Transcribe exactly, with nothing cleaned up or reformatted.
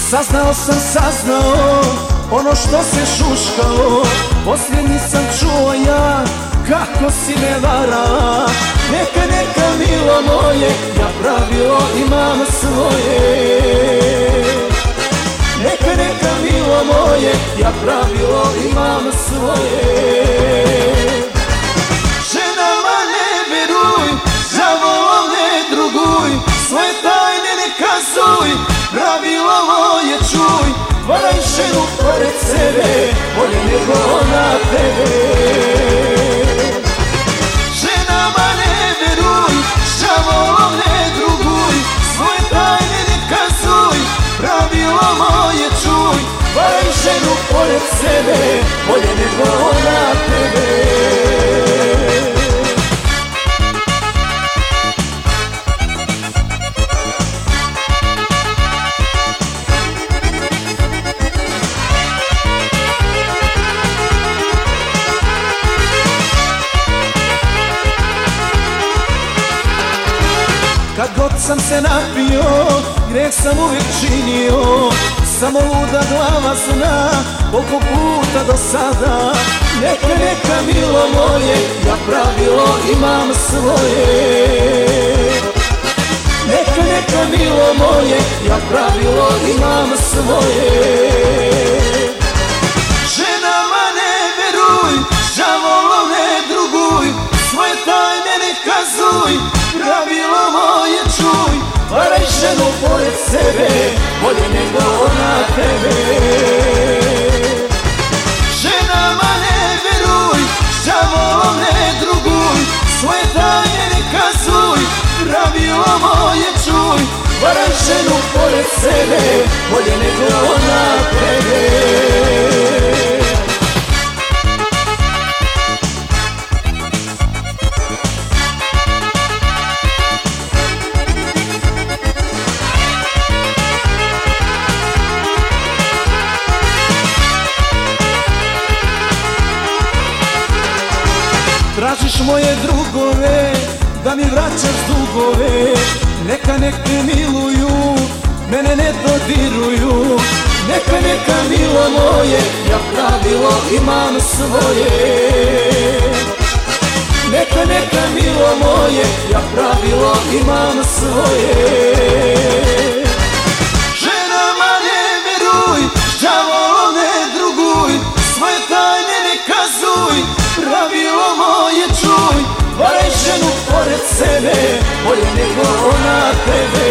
Saznao sam, saznao ono što se šuškalo. Posljednji sam čuo ja kako si me varala. Neka, neka milo moje, ja pravilo imam svoje. Neka, neka milo moje, ja pravilo imam svoje. Ženama ne veruj, za volom ne druguj, svoje tajne ne kazuj, pravilo moje čuj. Varaj ženu pored sebe, bolje nego ona tebe. Ženama ne veruj, za volom ne druguj, svoje tajne ne kazuj, pravilo moje čuj. Varaj ženu pored sebe, bolje nego ona tebe. Kad god sam se napio, greh sam uvijek činio. Samo luda glava zna koliko puta do sada. Neka, neka milo moje, ja pravilo imam svoje. Neka, neka milo moje, ja pravilo imam svoje. Ženama ne veruj, za volom ne druguj, svoje tajne ne kazuj, pravilo moje čuj. Varaj ženu pored sebe, bolje nego ona tebe. Ženama ne veruj, za volom ne druguj, svoje tajne ne kazuj, pravilo moje čuj. Varaj ženu pored sebe, bolje nego ona tebe. Tražiš moje drugove, da mi vraćaš dugove. Neka, nek te miluju, mene ne dodiruju. Neka, neka milo moje, ja pravilo imam svoje. Neka, neka milo moje, ja pravilo imam svoje. Ženama ne veruj, za volom ne druguj, svoje tajne ne kazuj, pravilo moje čuj. Varaj ženu pored sebe, bolje nego ona tebe.